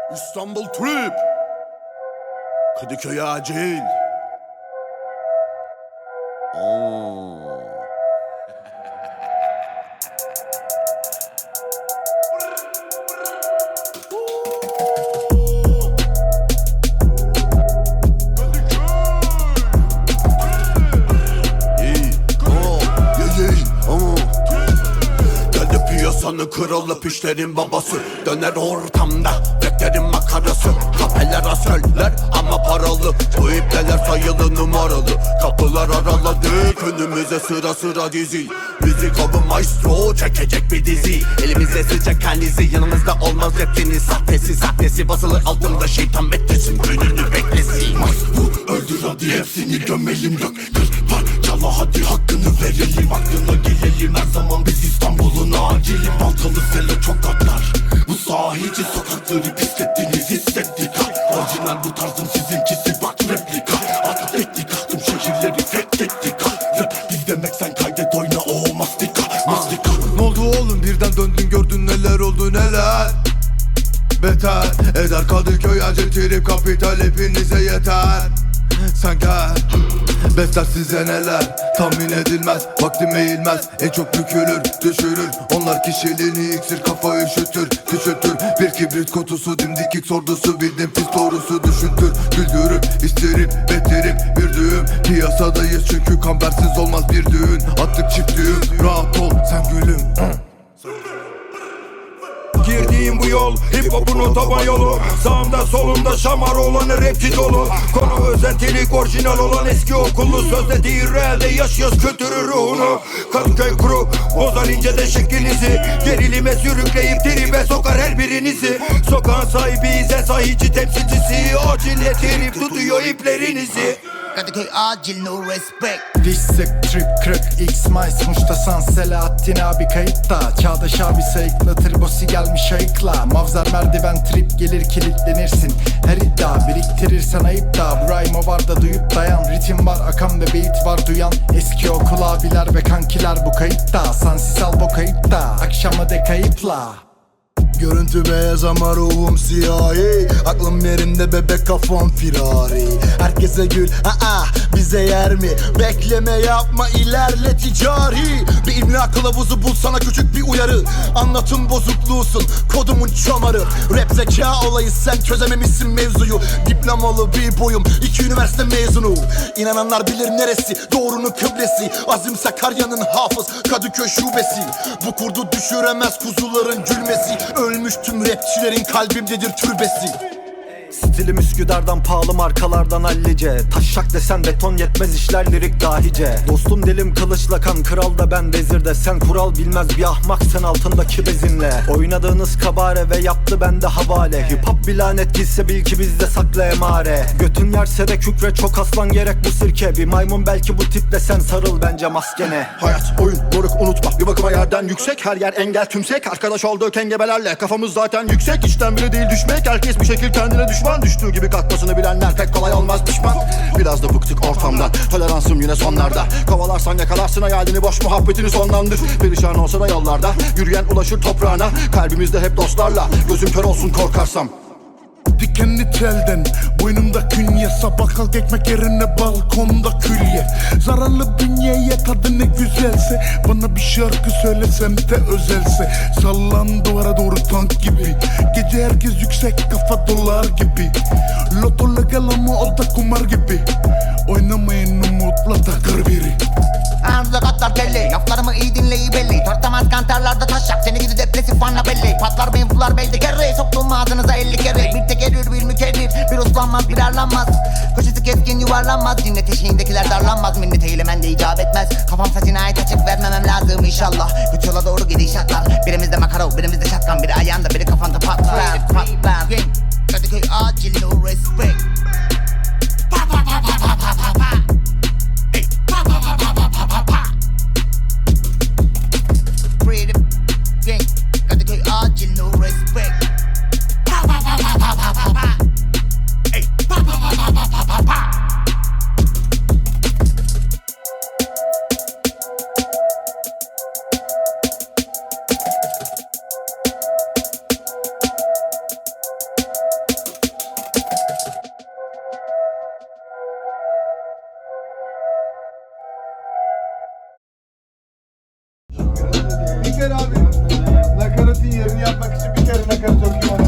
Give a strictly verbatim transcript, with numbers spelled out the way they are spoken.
İstanbul Trip, Kadıköy acil. Oo. Piyasanın kralı, pişlerin babası. Döner ortamda beklerim makarası. Kapeler söyler ama paralı. Bu ipteler sayılı numaralı. Kapılar araladık, önümüze sıra sıra dizi. Müzik avı maestro çekecek bir dizi. Elimizde sıcak kanlizi, yanımızda olmaz raptiniz. Sahtesi sahtesi basılır altında, şeytan beklesin gününü beklesin. Bu öldür hadi hepsini gömelim, dök kır parçala hadi hakkını verelim. Aklına gelelim her zaman biz İstanbul'un acili. Baltalı sele çok atlar, bu sahici sokakları pislettiniz hissettik. Orijinal bu tarzım, sizinkisi bak replika. Atat ettik aklım şehirleri fethettik. Rap biz demek sen kaydet oyna o mastika mastika. Ne oldu oğlum, birden döndün gördün neler oldu neler. Beter eder Kadıköy acil trip kapital, hepinize yeter. Sen gel, besler size neler tahmin edilmez, vaktim eğilmez. En çok bükülür, düşürür. Onlar kişiliğini iksir, kafa üşütür, küçültür. Bir kibrit kutusu, dimdikik sordusu. Bildim pis doğrusu düşüntür, güldürüp isterim, betterim bir düğüm. Piyasadayız çünkü kambersiz olmaz bir düğün. Attık çift düğüm, rahat ol sen gülüm. Girdiğim bu yol hip hop'un otoban yolu. Sağımda solumda şamar olanı rapçi dolu. Konu özentilik orijinal olan eski okullu. Sözde değil realde yaşıyoruz kötürü ruhunu. Kadıköy kuru bozar incede şeklinizi. Gerilime sürükleyip tribe sokar her birinizi. Sokağın sahibiyiz en sahici temsilcisi. Acil trip tutuyor iplerinizi. Kadıköy acil no respect. Dişsek trip kırık X Mice Muştasan Selahattin abi kayıtta. Çağdaş abi sayıklatır boss'i gelmiş ayıkla. Mavzar merdiven trip gelir kilitlenirsin. Her iddia biriktirirsen ayıp da. Bu rhyme'ı var da duyup dayan. Ritim var akan ve beat var duyan. Eski okul abiler ve kankiler bu kayıtta. Sansis al bu kayıtta. Akşama de kayıpla. Görüntü beyaz ama ruhum siyahi. Aklım yerinde bebek kafam firari. Herkese gül aa bize yer mi? Bekleme yapma ilerle ticari. Bir imla kılavuzu bul sana küçük bir uyarı. Anlatım bozukluğusun kodumun çamarı. Rap zeka olayı sen çözememişsin mevzuyu. Diplomalı bir boyum iki üniversite mezunu. İnananlar bilir neresi doğrunun kıblesi. Azim Sakarya'nın hafız Kadıköy şubesi. Bu kurdu düşüremez kuzuların gülmesi. Ölmüş tüm rapçilerin kalbimdedir türbesi. Stilim Üsküdar'dan pahalı markalardan hallice. Taşşak desen beton yetmez işler lirik dahice. Dostum dilim kılıçla kan, kral da ben vezirde. Sen kural bilmez bir ahmak sen altındaki bezinle. Oynadığınız kabare ve yaptı bende havale. Hip hop bir lanet gitse bil ki bizde sakla emare. Götün yerse de kükre çok aslan gerek bu sirke. Bir maymun belki bu tiple sen sarıl bence maskene. Hayat oyun moruk unutma bir bakıma yerden yüksek. Her yer engel tümsek, arkadaş olduk engebelerle. Kafamız zaten yüksek, işten biri değil düşmek. Herkes bir şekil kendine düşman. Düştüğü gibi kalkmasını bilenler pek kolay olmaz düşman. Biraz da bıktık ortamdan, toleransım yine sonlarda. Kovalarsan yakalarsın hayalini, boş muhabbetini sonlandır. Perişan olsa da yollarda, yürüyen ulaşır toprağına. Kalbimizde hep dostlarla, gözüm kör olsun korkarsam. Dikenli telden boynumda künye. Sabah kalk ekmek yerine balkonda külye. Zararlı bünyeye tadı ne güzelse. Bana bir şarkı söylesem de özelse. Sallan duvara doğru tank gibi. Gece herkes yüksek kafa dolar gibi. Loto legal ama o da kumar gibi. Oynamayın umutla takır biri. Ağzı katlar belli, laflarımı iyi dinleyi belli. Tartamaz kantarlarda taşak, seni gidi depresif anla belli. Patlar benfular belli kere, soktum ağzınıza elli kere. Bir tekerrür bir mükerrir, bir uslanmaz bir arlanmaz. Köşesi keskin yuvarlanmaz, cinnet eşiğindekiler darlanmaz. Minnet eylemen de icap etmez, kafam sesine ait açık vermemem lazım inşallah. Kötü yola doğru gidişatlar, birimizde makara birimizde şatkan. Biri ayağında biri kafanda patlar patlar. Kadıköy acil no respect. Pa pa pa pa pa pa pa pa. Kadıköy acil no respect. Pa pa pa pa pa pa pa pa. Ey pa pa pa pa pa pa pa. kere abi. Nakaratın yerini yapmak için bir kere nakarat okuyayım.